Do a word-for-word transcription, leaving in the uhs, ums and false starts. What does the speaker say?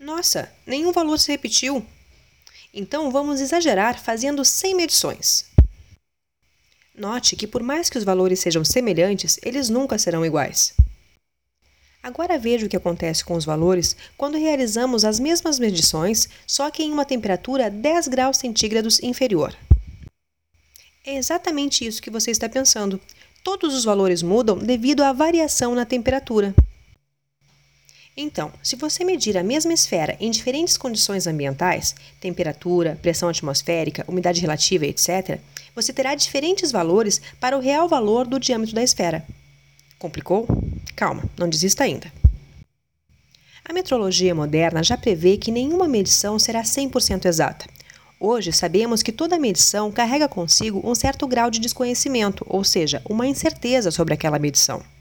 Nossa, nenhum valor se repetiu. Então vamos exagerar fazendo cem medições. Note que por mais que os valores sejam semelhantes, eles nunca serão iguais. Agora veja o que acontece com os valores quando realizamos as mesmas medições, só que em uma temperatura dez graus centígrados inferior. É exatamente isso que você está pensando. Todos os valores mudam devido à variação na temperatura. Então, se você medir a mesma esfera em diferentes condições ambientais, temperatura, pressão atmosférica, umidade relativa, etcétera, você terá diferentes valores para o real valor do diâmetro da esfera. Complicou? Calma, não desista ainda. A metrologia moderna já prevê que nenhuma medição será cem por cento exata. Hoje sabemos que toda medição carrega consigo um certo grau de desconhecimento, ou seja, uma incerteza sobre aquela medição.